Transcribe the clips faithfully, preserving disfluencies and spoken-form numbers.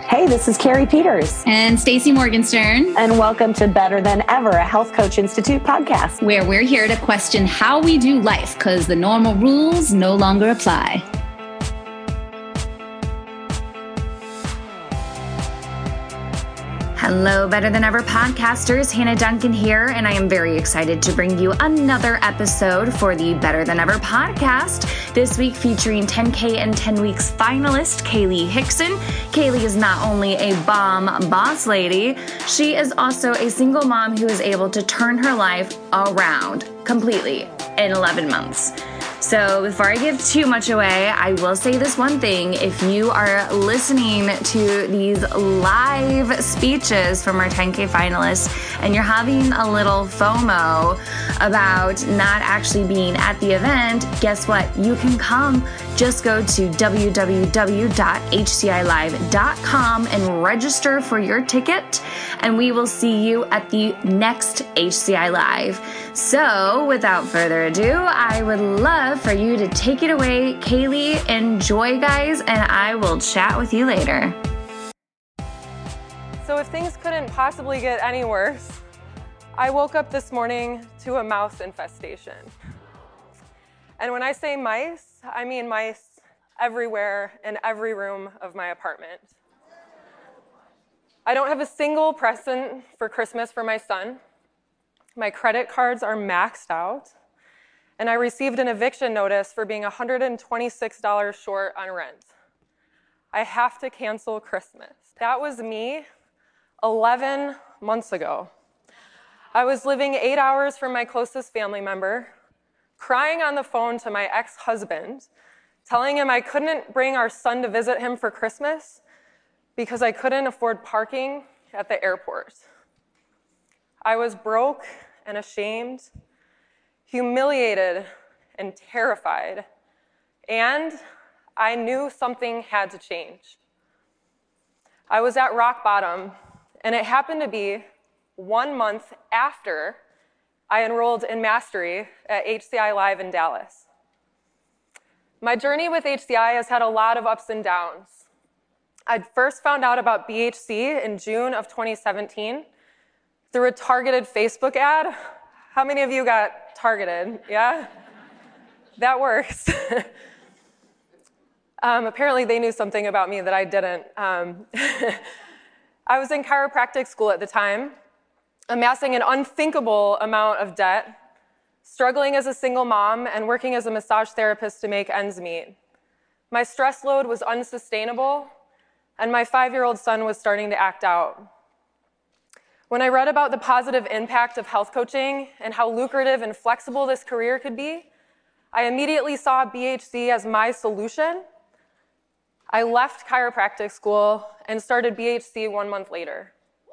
Hey, this is Carrie Peters. And Stacey Morgenstern. And welcome to Better Than Ever, a Health Coach Institute podcast, where we're here to question how we do life because the normal rules no longer apply. Hello, Better Than Ever podcasters. Hannah Duncan here, and I am very excited to bring you another episode for the Better Than Ever podcast. This week featuring ten K and ten Weeks finalist Kaylee Hickson. Kaylee is not only a bomb boss lady, she is also a single mom who is able to turn her life around completely in eleven months. So before I give too much away, I will say this one thing. If you are listening to these live speeches from our ten K finalists and you're having a little FOMO about not actually being at the event, guess what? You can come. Just go to w w w dot h c i live dot com and register for your ticket, and we will see you at the next H C I Live. So without further ado, I would love for you to take it away. Kaylee, enjoy, guys, and I will chat with you later. So if things couldn't possibly get any worse, I woke up this morning to a mouse infestation. And when I say mice, I mean mice everywhere in every room of my apartment. I don't have a single present for Christmas for my son. My credit cards are maxed out. And I received an eviction notice for being one hundred twenty-six dollars short on rent. I have to cancel Christmas. That was me eleven months ago. I was living eight hours from my closest family member, crying on the phone to my ex-husband, telling him I couldn't bring our son to visit him for Christmas because I couldn't afford parking at the airport. I was broke and ashamed, humiliated and terrified, and I knew something had to change. I was at rock bottom, and it happened to be one month after I enrolled in Mastery at H C I Live in Dallas. My journey with H C I has had a lot of ups and downs. I first found out about B H C in June of twenty seventeen through a targeted Facebook ad. How many of you got targeted? Yeah? That works. um, apparently they knew something about me that I didn't. Um, I was in chiropractic school at the time, amassing an unthinkable amount of debt, struggling as a single mom, and working as a massage therapist to make ends meet. My stress load was unsustainable, and my five-year-old son was starting to act out. When I read about the positive impact of health coaching and how lucrative and flexible this career could be, I immediately saw B H C as my solution. I left chiropractic school and started B H C one month later.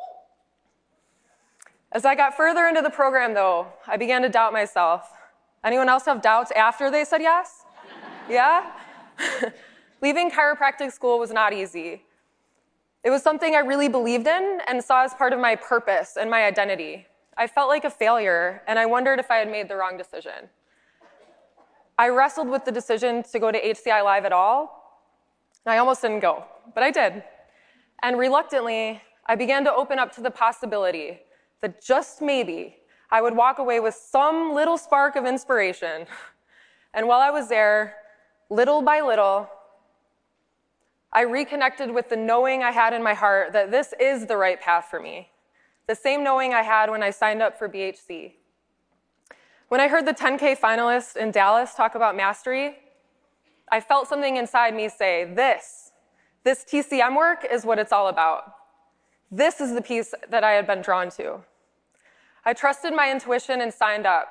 As I got further into the program, though, I began to doubt myself. Anyone else have doubts after they said yes? Yeah? Leaving chiropractic school was not easy. It was something I really believed in and saw as part of my purpose and my identity. I felt like a failure, and I wondered if I had made the wrong decision. I wrestled with the decision to go to H C I Live at all. I almost didn't go, but I did. And reluctantly, I began to open up to the possibility that just maybe I would walk away with some little spark of inspiration. And while I was there, little by little, I reconnected with the knowing I had in my heart that this is the right path for me, the same knowing I had when I signed up for B H C. When I heard the ten K finalists in Dallas talk about Mastery, I felt something inside me say, this, this T C M work is what it's all about. This is the piece that I had been drawn to. I trusted my intuition and signed up.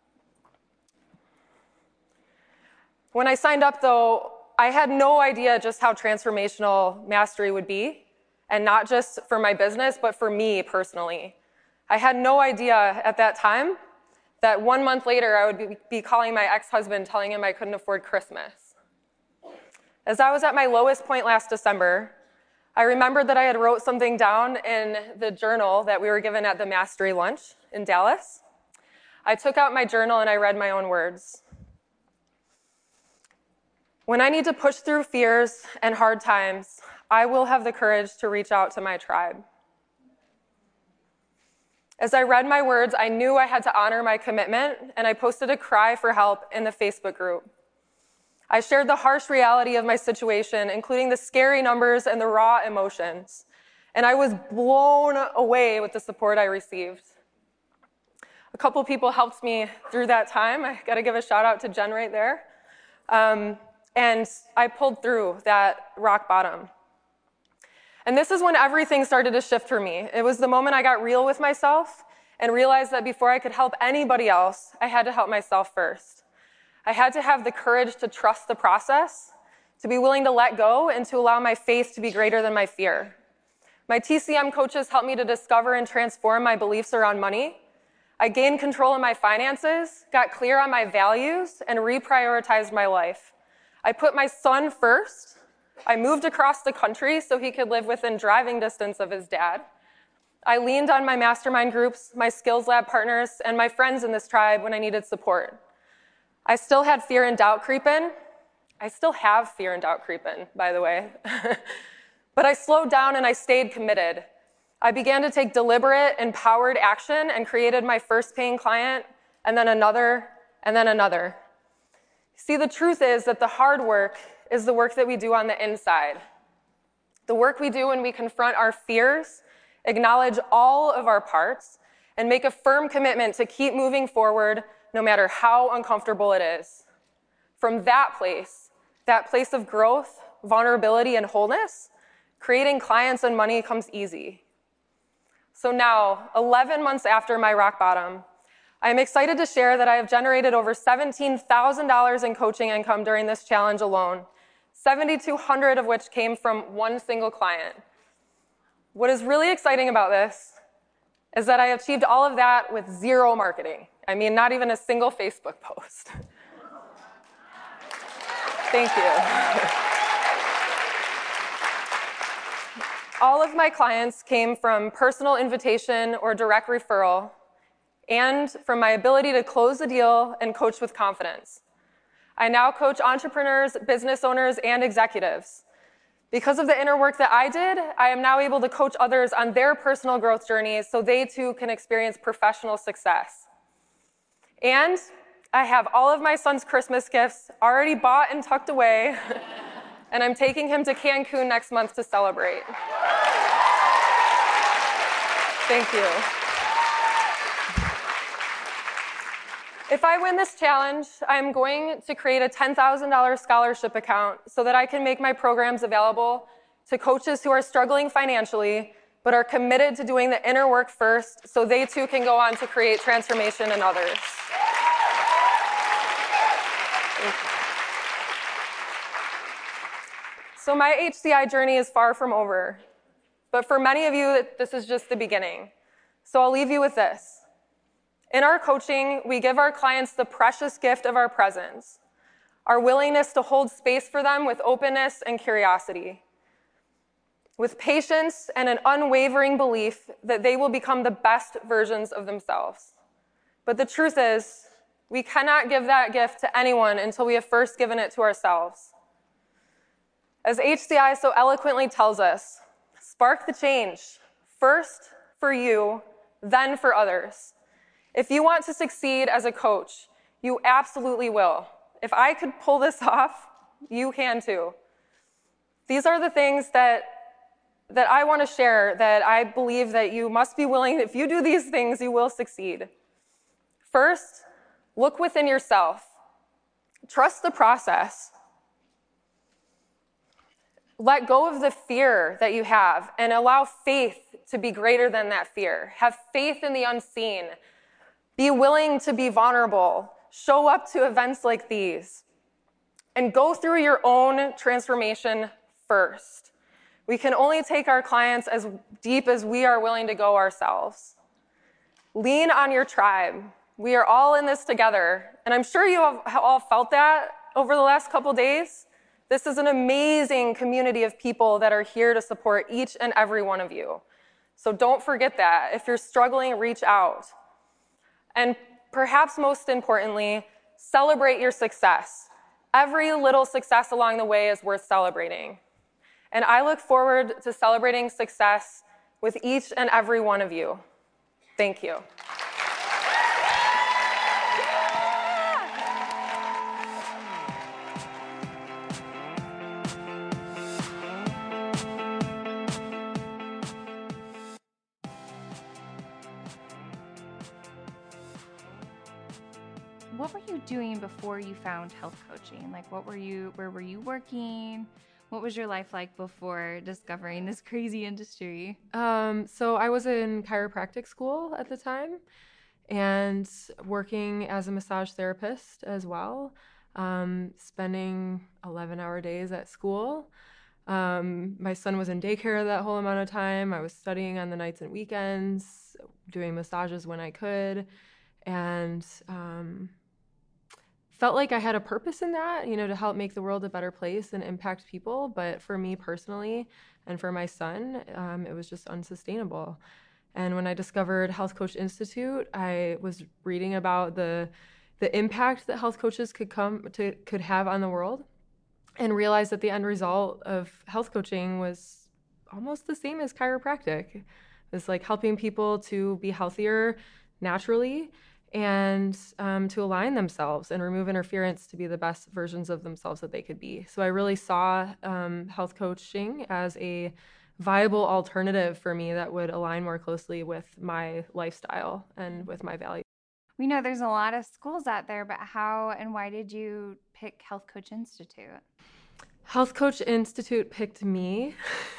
When I signed up, though, I had no idea just how transformational Mastery would be, and not just for my business, but for me personally. I had no idea at that time that one month later I would be calling my ex-husband telling him I couldn't afford Christmas. As I was at my lowest point last December, I remembered that I had wrote something down in the journal that we were given at the Mastery lunch in Dallas. I took out my journal and I read my own words. When I need to push through fears and hard times, I will have the courage to reach out to my tribe. As I read my words, I knew I had to honor my commitment, and I posted a cry for help in the Facebook group. I shared the harsh reality of my situation, including the scary numbers and the raw emotions, and I was blown away with the support I received. A couple people helped me through that time. I got to give a shout out to Jen right there. Um, and I pulled through that rock bottom. And this is when everything started to shift for me. It was the moment I got real with myself and realized that before I could help anybody else, I had to help myself first. I had to have the courage to trust the process, to be willing to let go, and to allow my faith to be greater than my fear. My T C M coaches helped me to discover and transform my beliefs around money. I gained control of my finances, got clear on my values, and reprioritized my life. I put my son first. I moved across the country so he could live within driving distance of his dad. I leaned on my mastermind groups, my skills lab partners, and my friends in this tribe when I needed support. I still had fear and doubt creep in. I still have fear and doubt creep in, by the way. But I slowed down and I stayed committed. I began to take deliberate, empowered action and created my first paying client, and then another, and then another. See, the truth is that the hard work is the work that we do on the inside. The work we do when we confront our fears, acknowledge all of our parts, and make a firm commitment to keep moving forward no matter how uncomfortable it is. From that place, that place of growth, vulnerability, and wholeness, creating clients and money comes easy. So now, eleven months after my rock bottom, I am excited to share that I have generated over seventeen thousand dollars in coaching income during this challenge alone, seven thousand two hundred dollars of which came from one single client. What is really exciting about this is that I achieved all of that with zero marketing. I mean, not even a single Facebook post. Thank you. All of my clients came from personal invitation or direct referral, and from my ability to close the deal and coach with confidence. I now coach entrepreneurs, business owners, and executives. Because of the inner work that I did, I am now able to coach others on their personal growth journeys so they too can experience professional success. And I have all of my son's Christmas gifts already bought and tucked away, and I'm taking him to Cancun next month to celebrate. Thank you. If I win this challenge, I'm going to create a ten thousand dollars scholarship account so that I can make my programs available to coaches who are struggling financially but are committed to doing the inner work first so they too can go on to create transformation in others. So my H C I journey is far from over, but for many of you, this is just the beginning. So I'll leave you with this. In our coaching, we give our clients the precious gift of our presence, our willingness to hold space for them with openness and curiosity, with patience and an unwavering belief that they will become the best versions of themselves. But the truth is, we cannot give that gift to anyone until we have first given it to ourselves. As H C I so eloquently tells us, spark the change, first for you, then for others. If you want to succeed as a coach, you absolutely will. If I could pull this off, you can too. These are the things that, that I want to share, that I believe that you must be willing, if you do these things, you will succeed. First, look within yourself. Trust the process. Let go of the fear that you have and allow faith to be greater than that fear. Have faith in the unseen. Be willing to be vulnerable. Show up to events like these. And go through your own transformation first. We can only take our clients as deep as we are willing to go ourselves. Lean on your tribe. We are all in this together. And I'm sure you have all felt that over the last couple days. This is an amazing community of people that are here to support each and every one of you. So don't forget that. If you're struggling, reach out. And perhaps most importantly, celebrate your success. Every little success along the way is worth celebrating. And I look forward to celebrating success with each and every one of you. Thank you. What were you doing before you found health coaching? Like, what were you, where were you working? What was your life like before discovering this crazy industry? Um, so I was in chiropractic school at the time and working as a massage therapist as well, um, spending eleven-hour days at school. Um, my son was in daycare that whole amount of time. I was studying on the nights and weekends, doing massages when I could, and um, felt like I had a purpose in that, you know, to help make the world a better place and impact people. But for me personally and for my son, um, it was just unsustainable. And when I discovered Health Coach Institute, I was reading about the the impact that health coaches could come to could have on the world, and realized that the end result of health coaching was almost the same as chiropractic. It's like helping people to be healthier naturally and um, to align themselves and remove interference to be the best versions of themselves that they could be. So I really saw um, health coaching as a viable alternative for me that would align more closely with my lifestyle and with my values. We know there's a lot of schools out there, but how and why did you pick Health Coach Institute? Health Coach Institute picked me.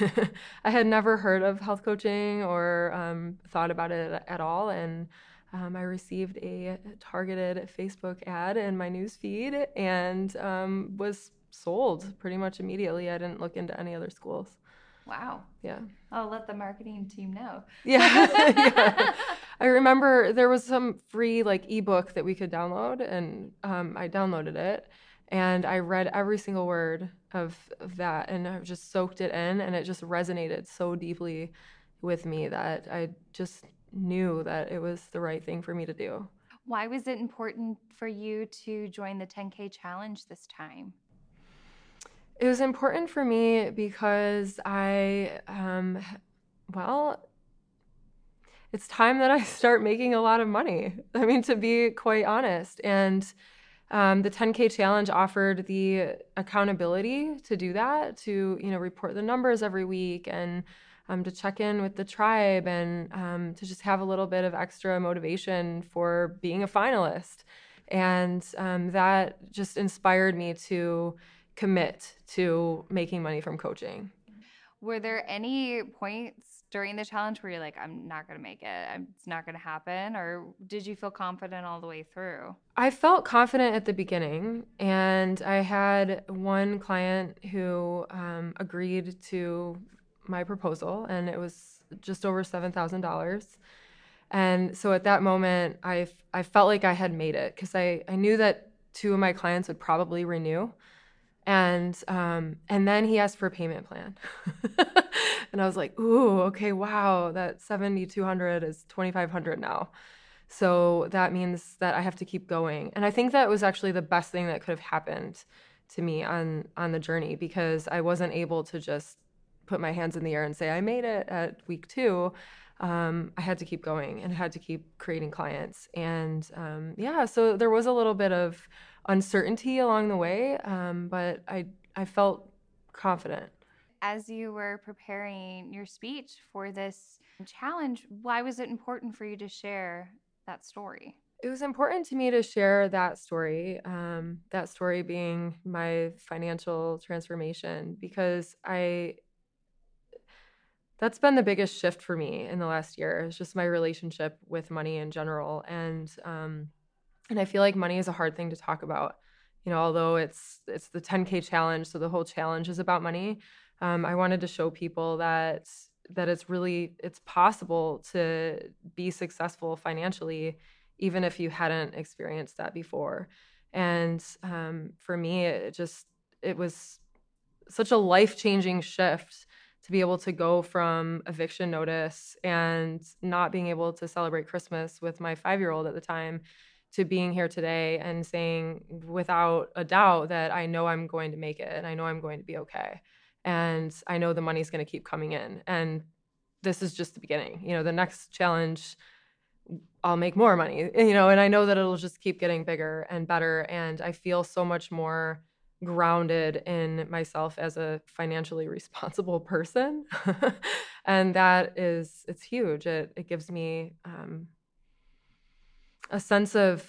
I had never heard of health coaching or um, thought about it at all, and Um, I received a targeted Facebook ad in my news feed and um, was sold pretty much immediately. I didn't look into any other schools. Wow. Yeah. I'll let the marketing team know. Yeah. yeah. I remember there was some free like ebook that we could download, and um, I downloaded it, and I read every single word of, of that, and I just soaked it in, and it just resonated so deeply with me that I just knew that it was the right thing for me to do. Why was it important for you to join the ten K challenge this time? It was important for me because I, um, well, it's time that I start making a lot of money. I mean, to be quite honest. And um, the ten K challenge offered the accountability to do that, to, you know, report the numbers every week, and Um, to check in with the tribe, and um, to just have a little bit of extra motivation for being a finalist. And um, that just inspired me to commit to making money from coaching. Were there any points during the challenge where you're like, I'm not going to make it, it's not going to happen? Or did you feel confident all the way through? I felt confident at the beginning, and I had one client who um, agreed to my proposal, and it was just over seven thousand dollars. And so at that moment, I, I felt like I had made it, because I, I knew that two of my clients would probably renew. And um, and then he asked for a payment plan. And I was like, ooh, okay, wow, that seventy-two hundred is twenty-five hundred now. So that means that I have to keep going. And I think that was actually the best thing that could have happened to me on, on the journey, because I wasn't able to just put my hands in the air and say I made it at week two. Um, I had to keep going and had to keep creating clients. And um, yeah, so there was a little bit of uncertainty along the way, um, but I I felt confident. As you were preparing your speech for this challenge, why was it important for you to share that story? It was important to me to share that story, um, that story being my financial transformation, because I that's been the biggest shift for me in the last year. It's just my relationship with money in general. And um, and I feel like money is a hard thing to talk about. You know, although it's it's the ten K challenge, so the whole challenge is about money. Um, I wanted to show people that that it's really it's possible to be successful financially, even if you hadn't experienced that before. And um, for me, it just it was such a life-changing shift to be able to go from eviction notice and not being able to celebrate Christmas with my five-year-old at the time, to being here today and saying without a doubt that I know I'm going to make it and I know I'm going to be okay. and I know the money's going to keep coming in. And this is just the beginning. You know, the next challenge, I'll make more money, you know, and I know that it'll just keep getting bigger and better. And I feel so much more grounded in myself as a financially responsible person. And that is, it's huge. It, it gives me um, a sense of,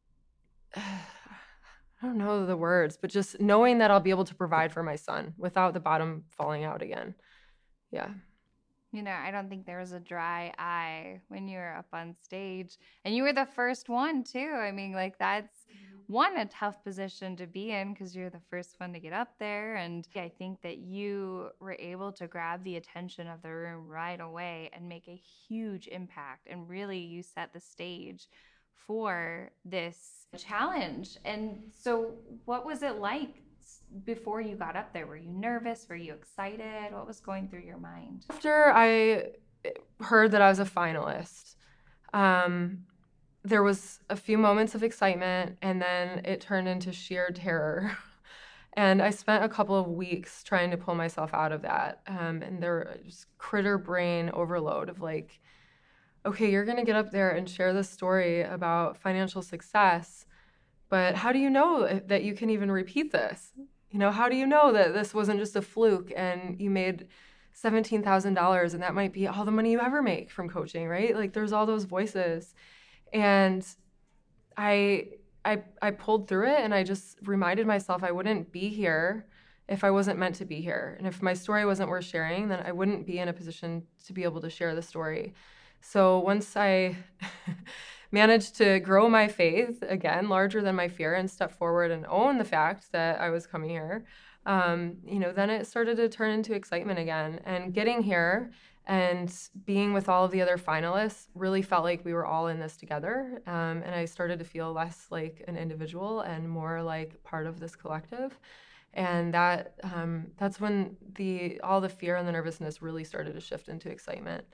I don't know the words, but just knowing that I'll be able to provide for my son without the bottom falling out again. Yeah. You know, I don't think there was a dry eye when you were up on stage. And you were the first one, too. I mean, like, that's one, a tough position to be in because you're the first one to get up there. And I think that you were able to grab the attention of the room right away and make a huge impact. And really, you set the stage for this challenge. And so, what was it like before you got up there? Were you nervous? Were you excited? What was going through your mind? After I heard that I was a finalist, um, there was a few moments of excitement, and then it turned into sheer terror. And I spent a couple of weeks trying to pull myself out of that. Um, and there was critter brain overload of like, okay, you're going to get up there and share this story about financial success, but how do you know that you can even repeat this? You know, how do you know that this wasn't just a fluke and you made seventeen thousand dollars and that might be all the money you ever make from coaching, right? Like there's all those voices. And I, I, I pulled through it, and I just reminded myself I wouldn't be here if I wasn't meant to be here. And if my story wasn't worth sharing, then I wouldn't be in a position to be able to share the story. So once I managed to grow my faith, again, larger than my fear, and step forward and own the fact that I was coming here, um, you know, then it started to turn into excitement again. And getting here and being with all of the other finalists really felt like we were all in this together. Um, and I started to feel less like an individual and more like part of this collective. And that um, that's when the all the fear and the nervousness really started to shift into excitement.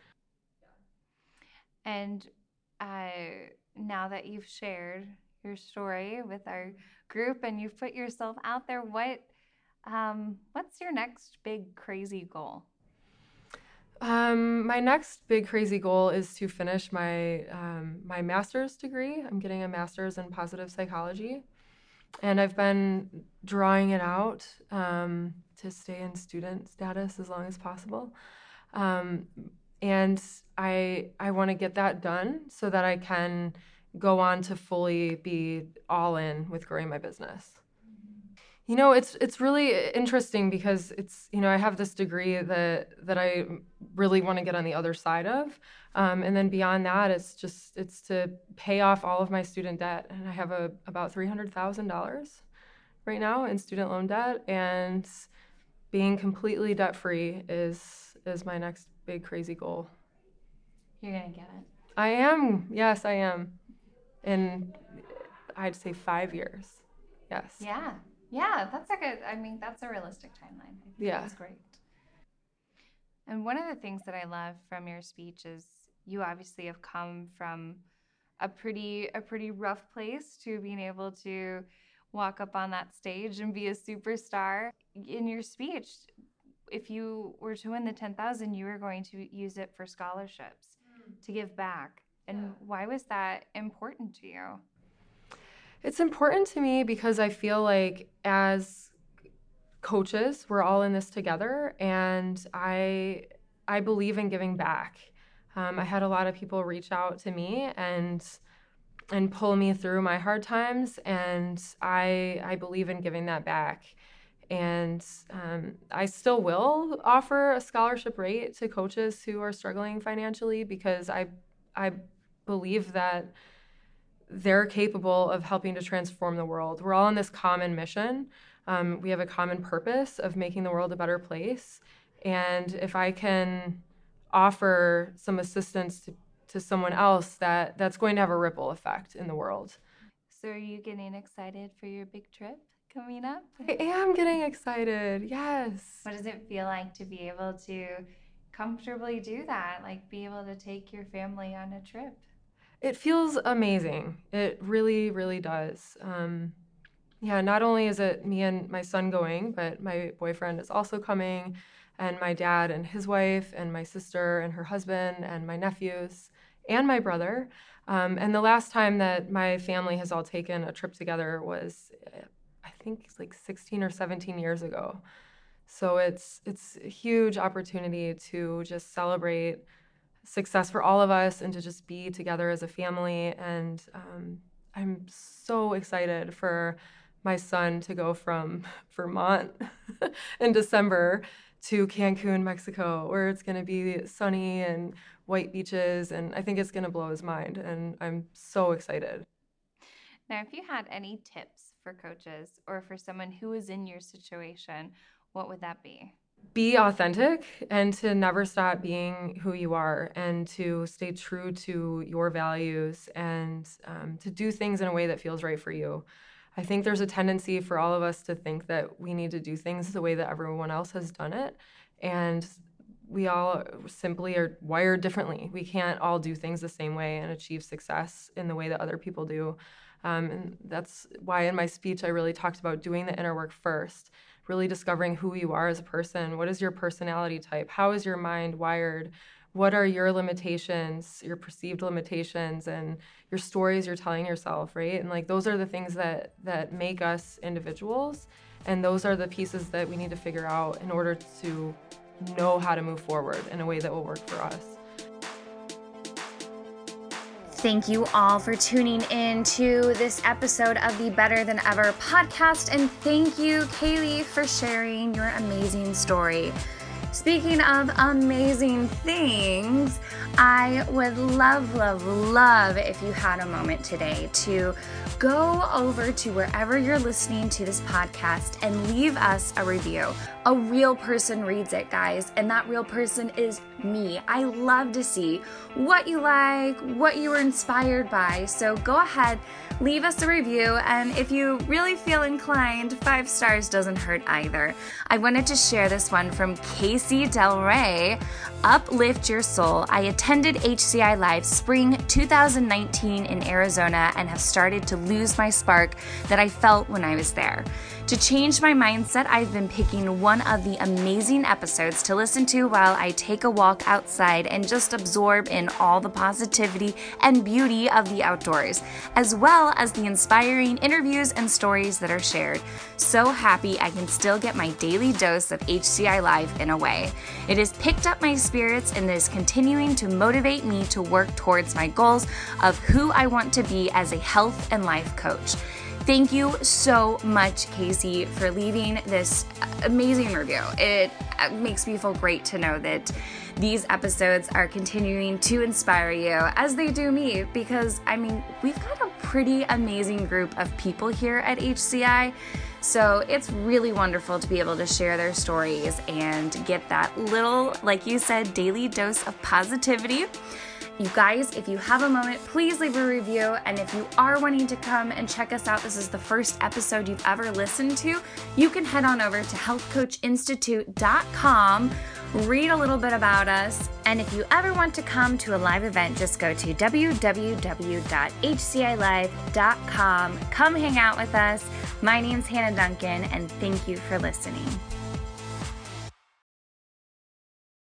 And uh, now that you've shared your story with our group and you've put yourself out there, what um, what's your next big crazy goal? Um, my next big crazy goal is to finish my um, my master's degree. I'm getting a master's in positive psychology, and I've been drawing it out um, to stay in student status as long as possible. Um, and I I want to get that done so that I can go on to fully be all in with growing my business. You know, it's it's really interesting because it's, you know, I have this degree that that I really want to get on the other side of. Um, and then beyond that, it's just, it's to pay off all of my student debt. And I have a, about three hundred thousand dollars right now in student loan debt. And being completely debt-free is is my next big crazy goal. You're going to get it. I am. Yes, I am. In, I'd say five years. Yes. Yeah. Yeah, that's a good, I mean, that's a realistic timeline. I think Yeah. That's great. And one of the things that I love from your speech is you obviously have come from a pretty a pretty rough place to being able to walk up on that stage and be a superstar. In your speech, if you were to win the ten thousand, you were going to use it for scholarships, mm. to give back. And yeah. Why was that important to you? It's important to me because I feel like as coaches, we're all in this together, and I I believe in giving back. Um, I had a lot of people reach out to me and and pull me through my hard times, and I I believe in giving that back. And um, I still will offer a scholarship rate to coaches who are struggling financially because I I believe that they're capable of helping to transform the world. We're all on this common mission. Um, we have a common purpose of making the world a better place. And if I can offer some assistance to, to someone else, that, that's going to have a ripple effect in the world. So are you getting excited for your big trip coming up? I am getting excited, yes. What does it feel like to be able to comfortably do that? Like be able to take your family on a trip? It feels amazing. It really, really does. Um, Yeah, not only is it me and my son going, but my boyfriend is also coming, and my dad and his wife, and my sister and her husband, and my nephews, and my brother. Um, and the last time that my family has all taken a trip together was, I think, like sixteen or seventeen years ago. So it's it's a huge opportunity to just celebrate success for all of us and to just be together as a family. And um, I'm so excited for my son to go from Vermont in December to Cancun, Mexico, where it's going to be sunny and white beaches. And I think it's going to blow his mind. And I'm so excited. Now, if you had any tips for coaches or for someone who is in your situation, what would that be? Be authentic and to never stop being who you are and to stay true to your values and um, to do things in a way that feels right for you. I think there's a tendency for all of us to think that we need to do things the way that everyone else has done it. And we all simply are wired differently. We can't all do things the same way and achieve success in the way that other people do. Um, and that's why in my speech I really talked about doing the inner work first, really discovering who you are as a person. What is your personality type? How is your mind wired? What are your limitations, your perceived limitations, and your stories you're telling yourself, right? And like those are the things that that make us individuals, and those are the pieces that we need to figure out in order to know how to move forward in a way that will work for us. Thank you all for tuning in to this episode of the Better Than Ever podcast, and thank you, Kaylee, for sharing your amazing story. Speaking of amazing things, I would love, love, love if you had a moment today to go over to wherever you're listening to this podcast and leave us a review. A real person reads it, guys, and that real person is me. I love to see what you like, what you were inspired by. So go ahead, leave us a review, and if you really feel inclined, five stars doesn't hurt either. I wanted to share this one from Casey Del Rey. Uplift your soul. I attended H C I Live Spring two thousand nineteen in Arizona and have started to lose my spark that I felt when I was there. To change my mindset, I've been picking one of the amazing episodes to listen to while I take a walk outside and just absorb in all the positivity and beauty of the outdoors, as well as the inspiring interviews and stories that are shared. So happy I can still get my daily dose of H C I Live in a way. It has picked up my spirits and is continuing to motivate me to work towards my goals of who I want to be as a health and life coach. Thank you so much, Casey, for leaving this amazing review. It makes me feel great to know that these episodes are continuing to inspire you, as they do me, because, I mean, we've got a pretty amazing group of people here at H C I, so it's really wonderful to be able to share their stories and get that little, like you said, daily dose of positivity. You guys, if you have a moment, please leave a review. And if you are wanting to come and check us out, this is the first episode you've ever listened to, you can head on over to health coach institute dot com, read a little bit about us. And if you ever want to come to a live event, just go to w w w dot h c i live dot com. Come hang out with us. My name's Hannah Duncan, and thank you for listening.